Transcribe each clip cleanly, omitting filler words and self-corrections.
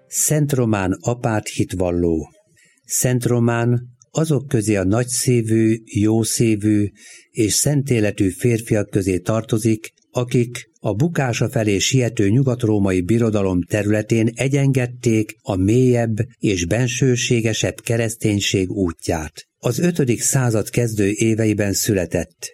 Szent Román apát hitvalló. Szent Román azok közé a nagyszívű, jószívű és szentéletű férfiak közé tartozik, akik a bukása felé siető nyugat-római birodalom területén egyengedték a mélyebb és bensőségesebb kereszténység útját. Az 5. század kezdő éveiben született.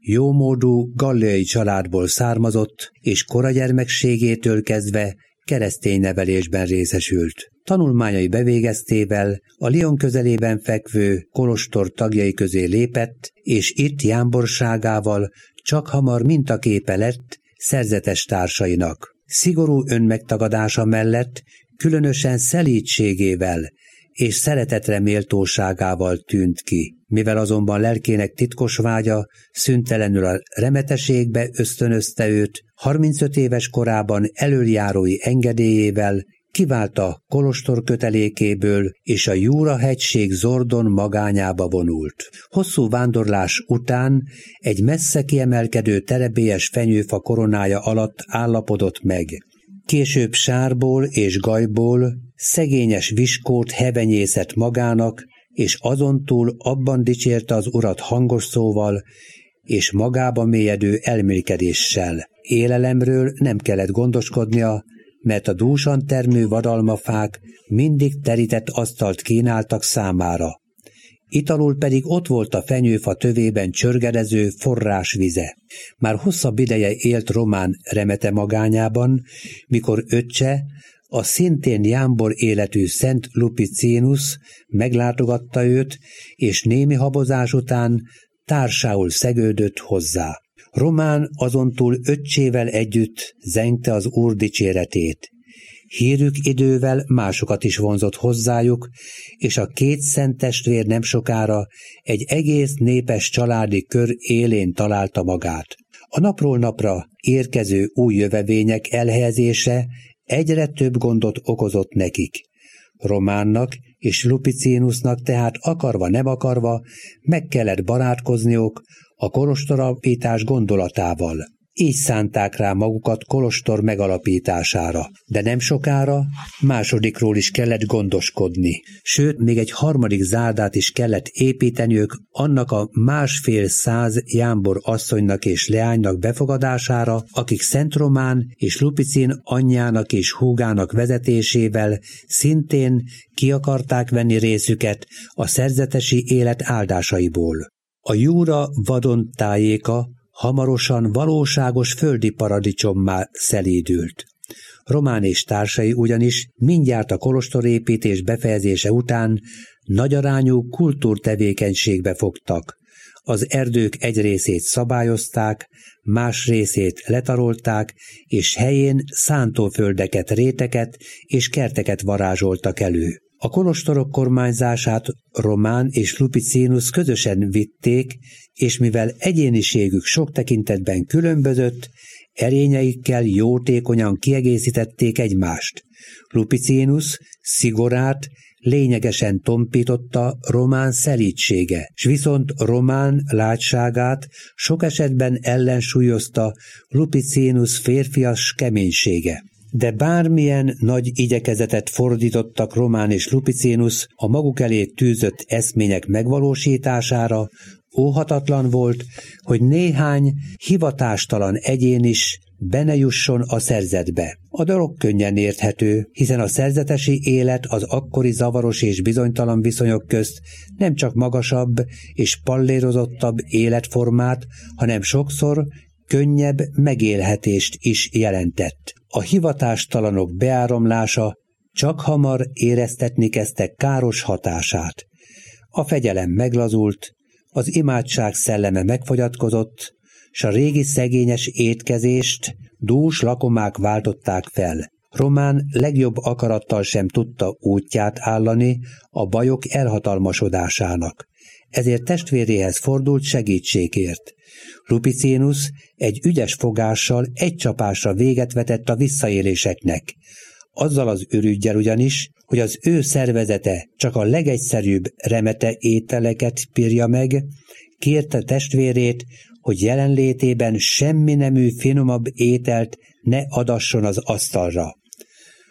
Jómódú galliai családból származott, és koragyermekségétől kezdve keresztény nevelésben részesült. Tanulmányai bevégeztével a Lyon közelében fekvő kolostor tagjai közé lépett, és itt jámborságával csak hamar mintaképe lett szerzetes társainak. Szigorú önmegtagadása mellett különösen szelídségével és szeretetre méltóságával tűnt ki. Mivel azonban lelkének titkos vágya szüntelenül a remeteségbe ösztönözte őt, 35 éves korában elöljárói engedélyével kivált a kolostor kötelékéből, és a Jura-hegység Zordon magányába vonult. Hosszú vándorlás után egy messze kiemelkedő terebélyes fenyőfa koronája alatt állapodott meg. Később sárból és gajból szegényes viskót hevenyészett magának, és azontúl abban dicsérte az urat hangos szóval és magába mélyedő elmélkedéssel. Élelemről nem kellett gondoskodnia, mert a dúsan termő vadalmafák mindig terített asztalt kínáltak számára. Italul pedig ott volt a fenyőfa tövében csörgedező forrásvize. Már hosszabb ideje élt Román remete magányában, mikor öccse, a szintén jámbor életű Szent Lupicinus meglátogatta őt, és némi habozás után társául szegődött hozzá. Román azontúl öccsével együtt zengte az Úr dicséretét. Hírük idővel másokat is vonzott hozzájuk, és a két szent testvér nem sokára egy egész népes családi kör élén találta magát. A napról napra érkező új jövevények elhelyezése egyre több gondot okozott nekik. Románnak és Lupicinusnak tehát akarva nem akarva meg kellett barátkozniuk a kolostoralapítás gondolatával. Így szánták rá magukat kolostor megalapítására, de nem sokára másodikról is kellett gondoskodni. Sőt, még egy harmadik zárdát is kellett építeniük annak a 150 jámbor asszonynak és leánynak befogadására, akik Szent Román és Lupicin anyjának és húgának vezetésével szintén ki akarták venni részüket a szerzetesi élet áldásaiból. A Jura vadon tájéka hamarosan valóságos földi paradicsommá szelídült. Román és társai ugyanis mindjárt a kolostorépítés befejezése után nagyarányú kultúrtevékenységbe fogtak. Az erdők egy részét szabályozták, más részét letarolták, és helyén szántóföldeket, réteket és kerteket varázsoltak elő. A kolostorok kormányzását Román és Lupicinus közösen vitték, és mivel egyéniségük sok tekintetben különbözött, erényeikkel jótékonyan kiegészítették egymást. Lupicinus szigorát lényegesen tompította Román szelídsége, s viszont Román látságát sok esetben ellensúlyozta Lupicinus férfias keménysége. De bármilyen nagy igyekezetet fordítottak Román és Lupicinus a maguk elé tűzött eszmények megvalósítására, óhatatlan volt, hogy néhány hivatástalan egyén is benne jusson a szerzetbe. A dolog könnyen érthető, hiszen a szerzetesi élet az akkori zavaros és bizonytalan viszonyok közt nem csak magasabb és pallérozottabb életformát, hanem sokszor könnyebb megélhetést is jelentett. A hivatástalanok beáramlása csak hamar éreztetni kezdte káros hatását. A fegyelem meglazult, az imádság szelleme megfogyatkozott, s a régi szegényes étkezést dús lakomák váltották fel. Román legjobb akarattal sem tudta útját állani a bajok elhatalmasodásának. Ezért testvéréhez fordult segítségért. Lupicinus egy ügyes fogással egy csapásra véget vetett a visszaéléseknek. Azzal az ürüggyel ugyanis, hogy az ő szervezete csak a legegyszerűbb remete ételeket pirja meg, kérte testvérét, hogy jelenlétében semmi nemű finomabb ételt ne adasson az asztalra.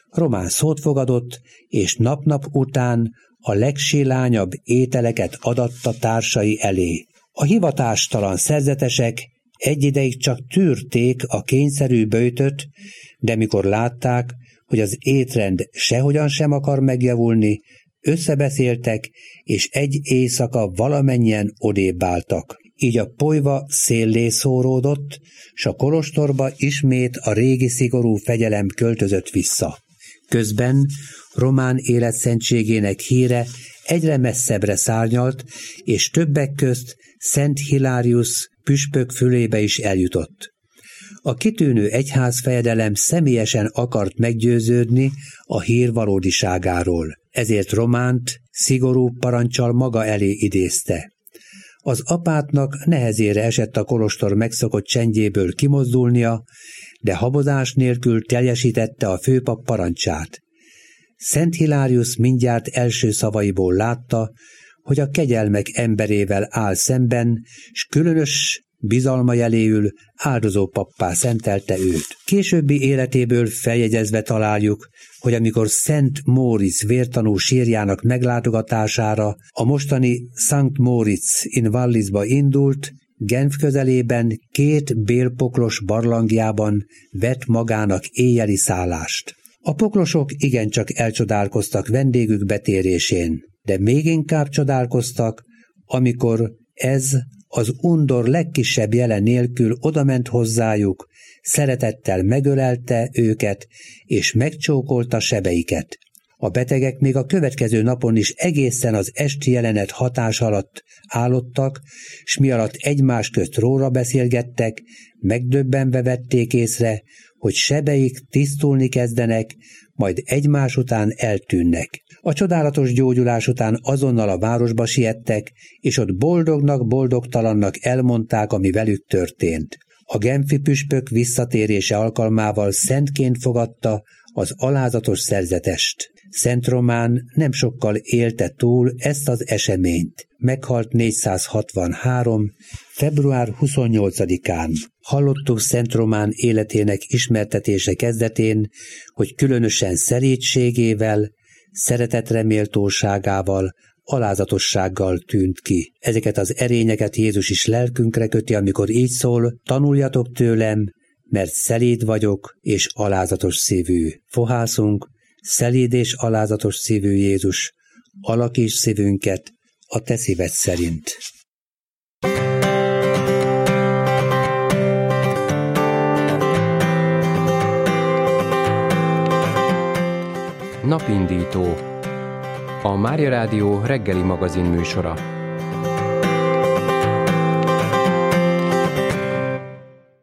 Román szót fogadott, és nap-nap után a legsilányabb ételeket adatta társai elé. A hivatástalan szerzetesek egy ideig csak tűrték a kényszerű böjtöt, de mikor látták, hogy az étrend sehogyan sem akar megjavulni, összebeszéltek, és egy éjszaka valamennyien odébb álltak. Így a polyva széllé szóródott, s a kolostorba ismét a régi szigorú fegyelem költözött vissza. Közben Román életszentségének híre egyre messzebbre szárnyalt, és többek közt Szent Hilárius püspök fülébe is eljutott. A kitűnő egyházfejedelem személyesen akart meggyőződni a hír valódiságáról, ezért Románt szigorú parancsal maga elé idézte. Az apátnak nehezére esett a kolostor megszokott csendjéből kimozdulnia, de habozás nélkül teljesítette a főpap parancsát. Szent Hilárius mindjárt első szavaiból látta, hogy a kegyelmek emberével áll szemben, s különös bizalma jeléül áldozó pappá szentelte őt. Későbbi életéből feljegyezve találjuk, hogy amikor Szent Móricz vértanú sírjának meglátogatására a mostani Szent Móricz in Wallisba indult, Genf közelében 2 bélpoklos barlangjában vett magának éjjeli szállást. A poklosok igencsak elcsodálkoztak vendégük betérésén, de még inkább csodálkoztak, amikor ez az undor legkisebb jele nélkül odament hozzájuk, szeretettel megölelte őket, és megcsókolta sebeiket. A betegek még a következő napon is egészen az esti jelenet hatás alatt állottak, s mi alatt egymás közt róla beszélgettek, megdöbbenve vették észre, hogy sebeik tisztulni kezdenek, majd egymás után eltűnnek. A csodálatos gyógyulás után azonnal a városba siettek, és ott boldognak, boldogtalannak elmondták, ami velük történt. A genfi püspök visszatérése alkalmával szentként fogadta az alázatos szerzetest. Szent Román nem sokkal élte túl ezt az eseményt. Meghalt 463. február 28-án. Hallottuk Szent Román életének ismertetése kezdetén, hogy különösen szerétségével, szeretetre méltóságával, alázatossággal tűnt ki. Ezeket az erényeket Jézus is lelkünkre köti, amikor így szól: tanuljatok tőlem, mert szelíd vagyok és alázatos szívű. Fohászunk, szelíd és alázatos szívű Jézus, alakíts szívünket a te szíved szerint. Napindító. A Mária Rádió reggeli magazin műsora.